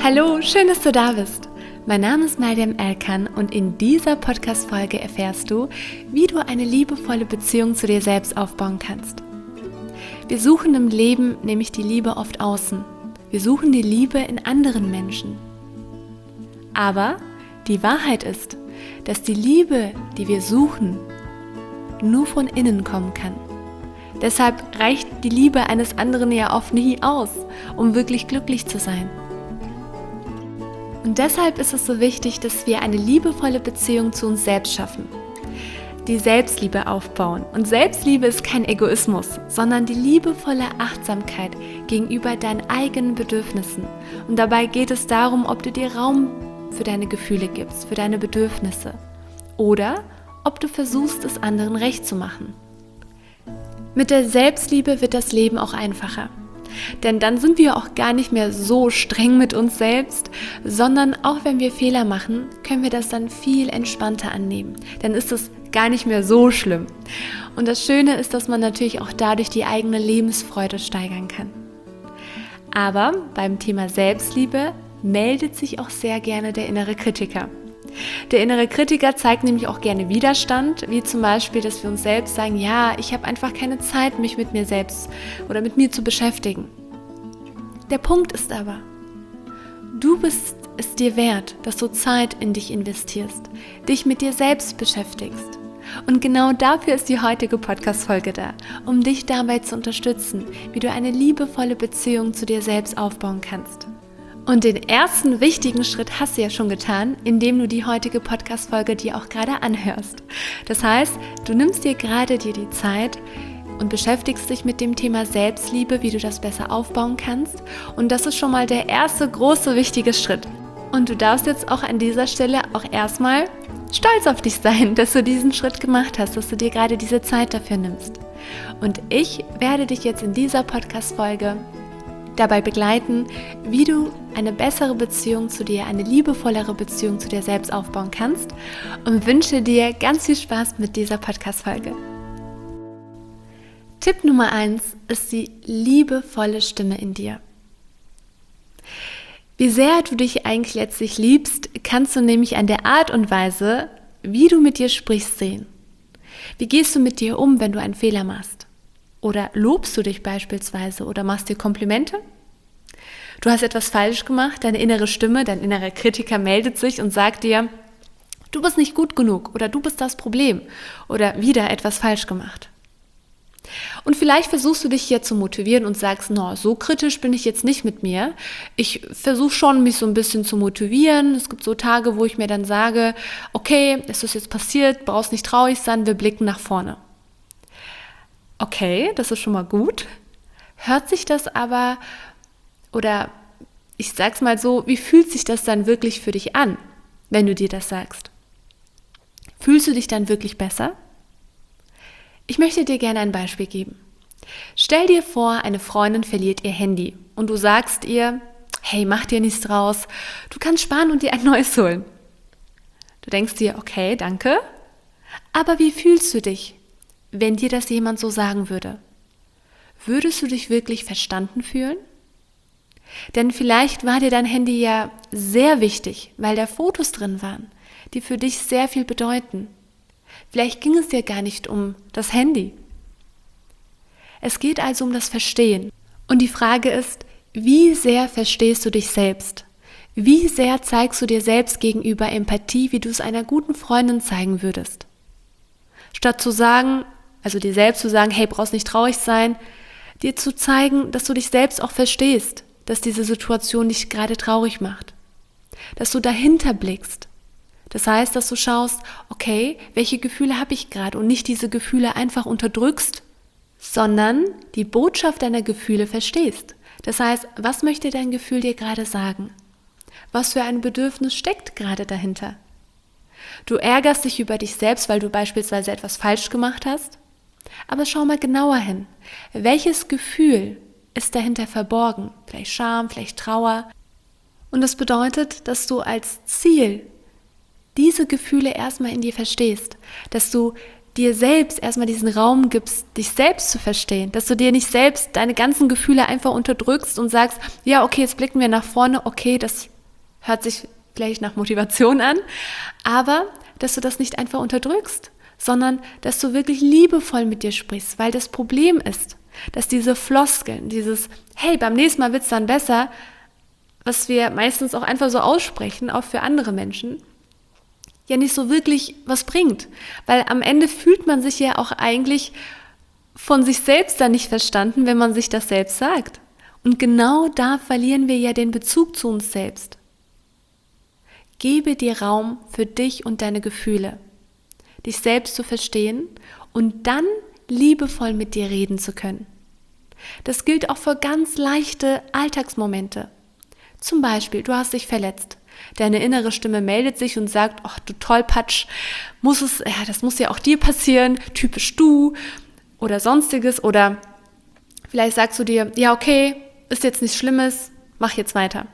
Hallo, schön, dass du da bist. Mein Name ist Mariam Erkan und in dieser Podcast-Folge erfährst du, wie du eine liebevolle Beziehung zu dir selbst aufbauen kannst. Wir suchen im Leben nämlich die Liebe oft außen. Wir suchen die Liebe in anderen Menschen. Aber die Wahrheit ist, dass die Liebe, die wir suchen, nur von innen kommen kann. Deshalb reicht die Liebe eines anderen ja oft nie aus, um wirklich glücklich zu sein. Und deshalb ist es so wichtig, dass wir eine liebevolle Beziehung zu uns selbst schaffen. Die Selbstliebe aufbauen. Und Selbstliebe ist kein Egoismus, sondern die liebevolle Achtsamkeit gegenüber deinen eigenen Bedürfnissen. Und dabei geht es darum, ob du dir Raum für deine Gefühle gibst, für deine Bedürfnisse. Oder ob du versuchst, es anderen recht zu machen. Mit der Selbstliebe wird das Leben auch einfacher. Denn dann sind wir auch gar nicht mehr so streng mit uns selbst, sondern auch wenn wir Fehler machen, können wir das dann viel entspannter annehmen. Dann ist es gar nicht mehr so schlimm. Und das Schöne ist, dass man natürlich auch dadurch die eigene Lebensfreude steigern kann. Aber beim Thema Selbstliebe meldet sich auch sehr gerne der innere Kritiker. Der innere Kritiker zeigt nämlich auch gerne Widerstand, wie zum Beispiel, dass wir uns selbst sagen, ja, ich habe einfach keine Zeit, mich mit mir selbst oder mit mir zu beschäftigen. Der Punkt ist aber, du bist es dir wert, dass du Zeit in dich investierst, dich mit dir selbst beschäftigst. Und genau dafür ist die heutige Podcast-Folge da, um dich dabei zu unterstützen, wie du eine liebevolle Beziehung zu dir selbst aufbauen kannst. Und den ersten wichtigen Schritt hast du ja schon getan, indem du die heutige Podcast-Folge dir auch gerade anhörst. Das heißt, du nimmst dir gerade die Zeit und beschäftigst dich mit dem Thema Selbstliebe, wie du das besser aufbauen kannst. Und das ist schon mal der erste große, wichtige Schritt. Und du darfst jetzt auch an dieser Stelle auch erstmal stolz auf dich sein, dass du diesen Schritt gemacht hast, dass du dir gerade diese Zeit dafür nimmst. Und ich werde dich jetzt in dieser Podcast-Folge dabei begleiten, wie du eine bessere Beziehung zu dir, eine liebevollere Beziehung zu dir selbst aufbauen kannst und wünsche dir ganz viel Spaß mit dieser Podcast-Folge. Tipp Nummer 1 ist die liebevolle Stimme in dir. Wie sehr du dich eigentlich letztlich liebst, kannst du nämlich an der Art und Weise, wie du mit dir sprichst, sehen. Wie gehst du mit dir um, wenn du einen Fehler machst? Oder lobst du dich beispielsweise oder machst dir Komplimente? Du hast etwas falsch gemacht, deine innere Stimme, dein innerer Kritiker meldet sich und sagt dir, du bist nicht gut genug oder du bist das Problem oder wieder etwas falsch gemacht. Und vielleicht versuchst du dich hier zu motivieren und sagst, no, so kritisch bin ich jetzt nicht mit mir. Ich versuche schon, mich so ein bisschen zu motivieren. Es gibt so Tage, wo ich mir dann sage, okay, es ist jetzt passiert, brauchst nicht traurig sein, wir blicken nach vorne. Okay, das ist schon mal gut. Hört sich das aber, oder ich sag's mal so, wie fühlt sich das dann wirklich für dich an, wenn du dir das sagst? Fühlst du dich dann wirklich besser? Ich möchte dir gerne ein Beispiel geben. Stell dir vor, eine Freundin verliert ihr Handy und du sagst ihr, hey, mach dir nichts draus, du kannst sparen und dir ein neues holen. Du denkst dir, okay, danke, aber wie fühlst du dich, wenn dir das jemand so sagen würde? Würdest du dich wirklich verstanden fühlen? Denn vielleicht war dir dein Handy ja sehr wichtig, weil da Fotos drin waren, die für dich sehr viel bedeuten. Vielleicht ging es dir gar nicht um das Handy. Es geht also um das Verstehen. Und die Frage ist, wie sehr verstehst du dich selbst? Wie sehr zeigst du dir selbst gegenüber Empathie, wie du es einer guten Freundin zeigen würdest? Statt zu sagen, also dir selbst zu sagen, hey, brauchst nicht traurig sein, dir zu zeigen, dass du dich selbst auch verstehst, dass diese Situation dich gerade traurig macht, dass du dahinter blickst. Das heißt, dass du schaust, okay, welche Gefühle habe ich gerade und nicht diese Gefühle einfach unterdrückst, sondern die Botschaft deiner Gefühle verstehst. Das heißt, was möchte dein Gefühl dir gerade sagen? Was für ein Bedürfnis steckt gerade dahinter? Du ärgerst dich über dich selbst, weil du beispielsweise etwas falsch gemacht hast. Aber schau mal genauer hin. Welches Gefühl ist dahinter verborgen? Vielleicht Scham, vielleicht Trauer. Und das bedeutet, dass du als Ziel diese Gefühle erstmal in dir verstehst. Dass du dir selbst erstmal diesen Raum gibst, dich selbst zu verstehen. Dass du dir nicht selbst deine ganzen Gefühle einfach unterdrückst und sagst, ja, okay, jetzt blicken wir nach vorne, okay, das Hört sich vielleicht nach Motivation an, aber dass du das nicht einfach unterdrückst, sondern dass du wirklich liebevoll mit dir sprichst, weil das Problem ist, dass diese Floskeln, dieses hey, beim nächsten Mal wird's dann besser, was wir meistens auch einfach so aussprechen, auch für andere Menschen, ja nicht so wirklich was bringt, weil am Ende fühlt man sich ja auch eigentlich von sich selbst dann nicht verstanden, wenn man sich das selbst sagt. Und genau da verlieren wir ja den Bezug zu uns selbst. Gebe dir Raum für dich und deine Gefühle, dich selbst zu verstehen und dann liebevoll mit dir reden zu können. Das gilt auch für ganz leichte Alltagsmomente. Zum Beispiel, du hast dich verletzt. Deine innere Stimme meldet sich und sagt, ach du Tollpatsch, das muss ja auch dir passieren, typisch du oder sonstiges. Oder vielleicht sagst du dir, ja okay, ist jetzt nichts Schlimmes, mach jetzt weiter.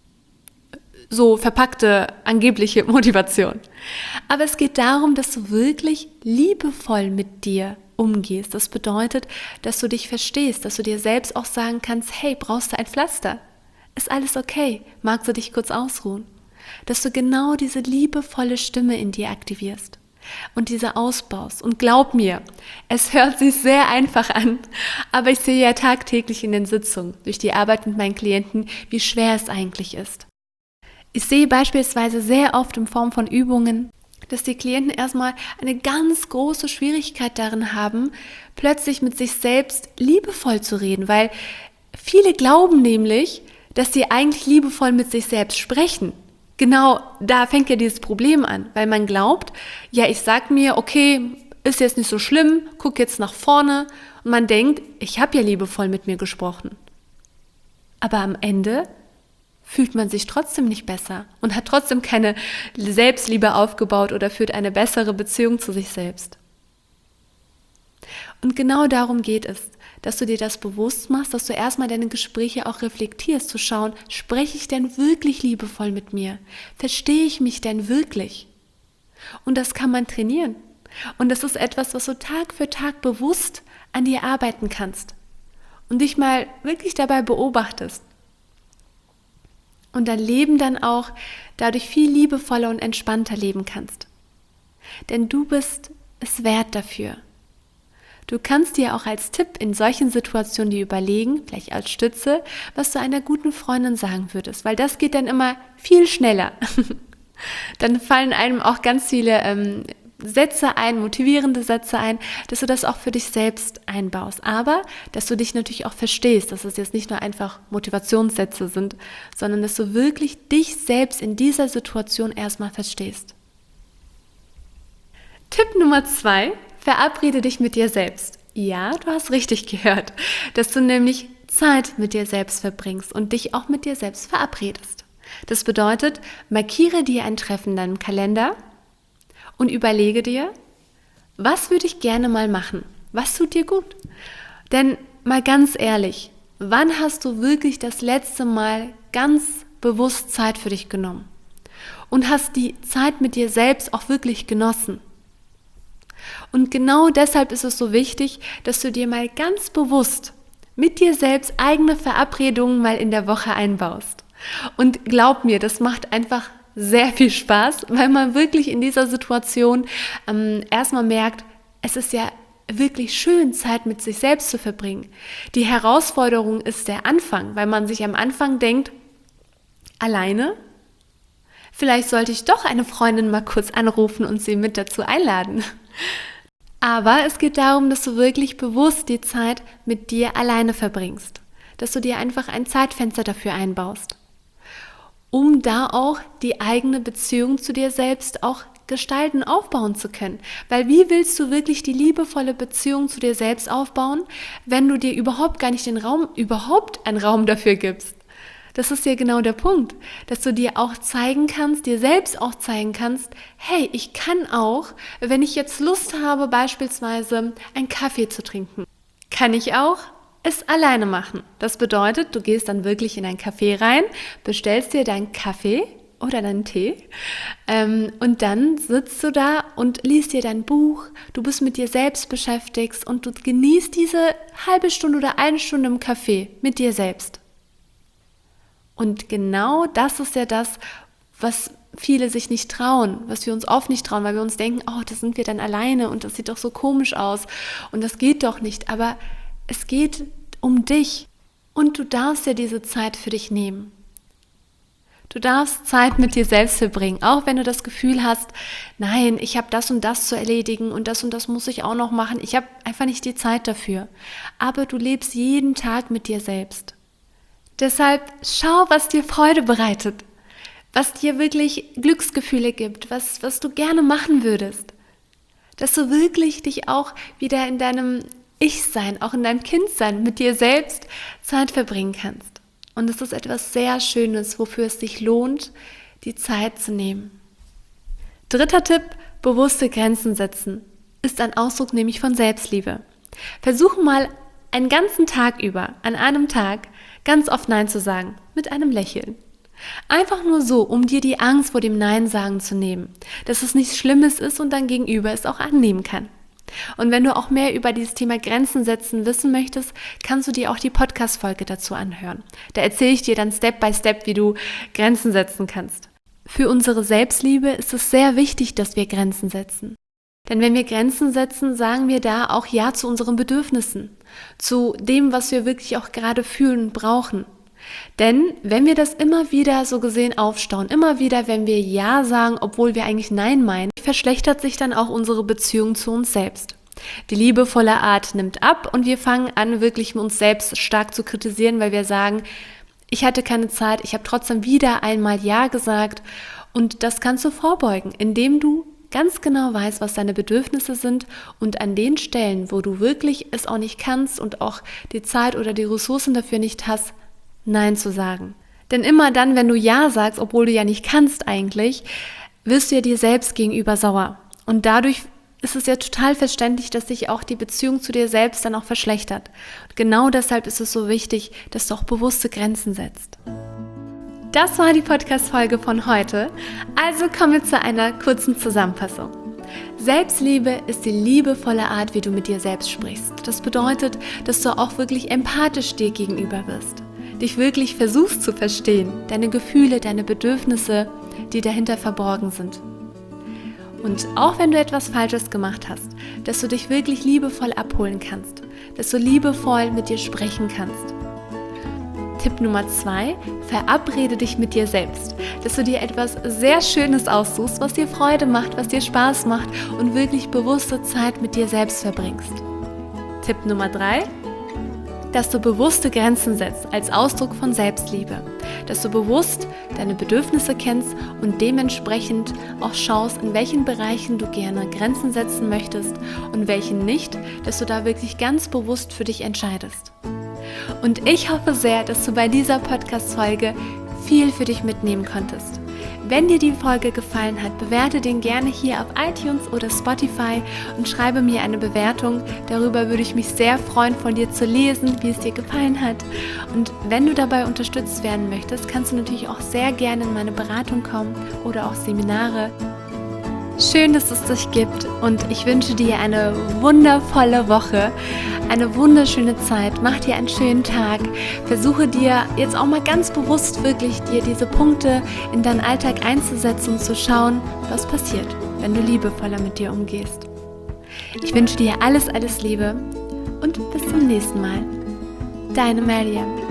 So verpackte, angebliche Motivation. Aber es geht darum, dass du wirklich liebevoll mit dir umgehst. Das bedeutet, dass du dich verstehst, dass du dir selbst auch sagen kannst, hey, brauchst du ein Pflaster? Ist alles okay? Magst du dich kurz ausruhen? Dass du genau diese liebevolle Stimme in dir aktivierst und diese ausbaust. Und glaub mir, es hört sich sehr einfach an, aber ich sehe ja tagtäglich in den Sitzungen, durch die Arbeit mit meinen Klienten, wie schwer es eigentlich ist. Ich sehe beispielsweise sehr oft in Form von Übungen, dass die Klienten erstmal eine ganz große Schwierigkeit darin haben, plötzlich mit sich selbst liebevoll zu reden, weil viele glauben nämlich, dass sie eigentlich liebevoll mit sich selbst sprechen. Genau, da fängt ja dieses Problem an, weil man glaubt, ja, ich sag mir, okay, ist jetzt nicht so schlimm, guck jetzt nach vorne und man denkt, ich habe ja liebevoll mit mir gesprochen. Aber am Ende fühlt man sich trotzdem nicht besser und hat trotzdem keine Selbstliebe aufgebaut oder führt eine bessere Beziehung zu sich selbst. Und genau darum geht es, dass du dir das bewusst machst, dass du erstmal deine Gespräche auch reflektierst, zu schauen, spreche ich denn wirklich liebevoll mit mir? Verstehe ich mich denn wirklich? Und das kann man trainieren. Und das ist etwas, was du Tag für Tag bewusst an dir arbeiten kannst und dich mal wirklich dabei beobachtest. Und dein Leben dann auch dadurch viel liebevoller und entspannter leben kannst. Denn du bist es wert dafür. Du kannst dir auch als Tipp in solchen Situationen dir überlegen, vielleicht als Stütze, was du einer guten Freundin sagen würdest, weil das geht dann immer viel schneller. Dann fallen einem auch ganz viele Sätze ein, motivierende Sätze ein, dass du das auch für dich selbst einbaust. Aber, dass du dich natürlich auch verstehst, dass es jetzt nicht nur einfach Motivationssätze sind, sondern dass du wirklich dich selbst in dieser Situation erstmal verstehst. Tipp Nummer 2, verabrede dich mit dir selbst. Ja, du hast richtig gehört, dass du nämlich Zeit mit dir selbst verbringst und dich auch mit dir selbst verabredest. Das bedeutet, markiere dir ein Treffen in deinem Kalender und überlege dir, was würde ich gerne mal machen? Was tut dir gut? Denn mal ganz ehrlich, wann hast du wirklich das letzte Mal ganz bewusst Zeit für dich genommen? Und hast die Zeit mit dir selbst auch wirklich genossen? Und genau deshalb ist es so wichtig, dass du dir mal ganz bewusst mit dir selbst eigene Verabredungen mal in der Woche einbaust. Und glaub mir, das macht einfach sehr viel Spaß, weil man wirklich in dieser Situation erstmal merkt, es ist ja wirklich schön, Zeit mit sich selbst zu verbringen. Die Herausforderung ist der Anfang, weil man sich am Anfang denkt, alleine? Vielleicht sollte ich doch eine Freundin mal kurz anrufen und sie mit dazu einladen. Aber es geht darum, dass du wirklich bewusst die Zeit mit dir alleine verbringst. Dass du dir einfach ein Zeitfenster dafür einbaust, um da auch die eigene Beziehung zu dir selbst auch gestalten, aufbauen zu können. Weil wie willst du wirklich die liebevolle Beziehung zu dir selbst aufbauen, wenn du dir überhaupt gar nicht einen Raum dafür gibst? Das ist ja genau der Punkt, dass du dir auch zeigen kannst, dir selbst auch zeigen kannst, hey, ich kann auch, wenn ich jetzt Lust habe, beispielsweise einen Kaffee zu trinken, kann ich auch es alleine machen. Das bedeutet, du gehst dann wirklich in ein Café rein, bestellst dir deinen Kaffee oder deinen Tee und dann sitzt du da und liest dir dein Buch, du bist mit dir selbst beschäftigt und du genießt diese halbe Stunde oder eine Stunde im Café mit dir selbst. Und genau das ist ja das, was viele sich nicht trauen, was wir uns oft nicht trauen, weil wir uns denken, oh, das sind wir dann alleine und das sieht doch so komisch aus und das geht doch nicht. Aber es geht um dich und du darfst ja diese Zeit für dich nehmen. Du darfst Zeit mit dir selbst verbringen, auch wenn du das Gefühl hast, nein, ich habe das und das zu erledigen und das muss ich auch noch machen. Ich habe einfach nicht die Zeit dafür. Aber du lebst jeden Tag mit dir selbst. Deshalb schau, was dir Freude bereitet, was dir wirklich Glücksgefühle gibt, was du gerne machen würdest. Dass du wirklich dich auch wieder in deinem Ich-Sein, auch in deinem Kindsein mit dir selbst Zeit verbringen kannst. Und es ist etwas sehr Schönes, wofür es sich lohnt, die Zeit zu nehmen. 3. Tipp, bewusste Grenzen setzen, ist ein Ausdruck nämlich von Selbstliebe. Versuche mal einen ganzen Tag über, an einem Tag, ganz oft Nein zu sagen, mit einem Lächeln. Einfach nur so, um dir die Angst vor dem Nein sagen zu nehmen, dass es nichts Schlimmes ist und dein Gegenüber es auch annehmen kann. Und wenn du auch mehr über dieses Thema Grenzen setzen wissen möchtest, kannst du dir auch die Podcast-Folge dazu anhören. Da erzähle ich dir dann Step by Step, wie du Grenzen setzen kannst. Für unsere Selbstliebe ist es sehr wichtig, dass wir Grenzen setzen. Denn wenn wir Grenzen setzen, sagen wir da auch Ja zu unseren Bedürfnissen, zu dem, was wir wirklich auch gerade fühlen und brauchen. Denn wenn wir das immer wieder so gesehen aufstauen, immer wieder, wenn wir Ja sagen, obwohl wir eigentlich Nein meinen, verschlechtert sich dann auch unsere Beziehung zu uns selbst. Die liebevolle Art nimmt ab und wir fangen an, wirklich uns selbst stark zu kritisieren, weil wir sagen, ich hatte keine Zeit, ich habe trotzdem wieder einmal Ja gesagt. Und das kannst du vorbeugen, indem du ganz genau weißt, was deine Bedürfnisse sind und an den Stellen, wo du wirklich es auch nicht kannst und auch die Zeit oder die Ressourcen dafür nicht hast, Nein zu sagen. Denn immer dann, wenn du Ja sagst, obwohl du ja nicht kannst eigentlich, wirst du ja dir selbst gegenüber sauer. Und dadurch ist es ja total verständlich, dass sich auch die Beziehung zu dir selbst dann auch verschlechtert. Und genau deshalb ist es so wichtig, dass du auch bewusste Grenzen setzt. Das war die Podcast-Folge von heute. Also kommen wir zu einer kurzen Zusammenfassung. Selbstliebe ist die liebevolle Art, wie du mit dir selbst sprichst. Das bedeutet, dass du auch wirklich empathisch dir gegenüber wirst. Dich wirklich versuchst zu verstehen, deine Gefühle, deine Bedürfnisse, die dahinter verborgen sind. Und auch wenn du etwas Falsches gemacht hast, dass du dich wirklich liebevoll abholen kannst, dass du liebevoll mit dir sprechen kannst. Tipp Nummer 2, verabrede dich mit dir selbst, dass du dir etwas sehr Schönes aussuchst, was dir Freude macht, was dir Spaß macht und wirklich bewusste Zeit mit dir selbst verbringst. Tipp Nummer 3, dass du bewusste Grenzen setzt als Ausdruck von Selbstliebe, dass du bewusst deine Bedürfnisse kennst und dementsprechend auch schaust, in welchen Bereichen du gerne Grenzen setzen möchtest und welchen nicht, dass du da wirklich ganz bewusst für dich entscheidest. Und ich hoffe sehr, dass du bei dieser Podcast-Folge viel für dich mitnehmen konntest. Wenn dir die Folge gefallen hat, bewerte den gerne hier auf iTunes oder Spotify und schreibe mir eine Bewertung. Darüber würde ich mich sehr freuen, von dir zu lesen, wie es dir gefallen hat. Und wenn du dabei unterstützt werden möchtest, kannst du natürlich auch sehr gerne in meine Beratung kommen oder auch Seminare. Schön, dass es dich gibt und ich wünsche dir eine wundervolle Woche, eine wunderschöne Zeit. Mach dir einen schönen Tag. Versuche dir jetzt auch mal ganz bewusst wirklich dir diese Punkte in deinen Alltag einzusetzen und zu schauen, was passiert, wenn du liebevoller mit dir umgehst. Ich wünsche dir alles Liebe und bis zum nächsten Mal. Deine Mariam.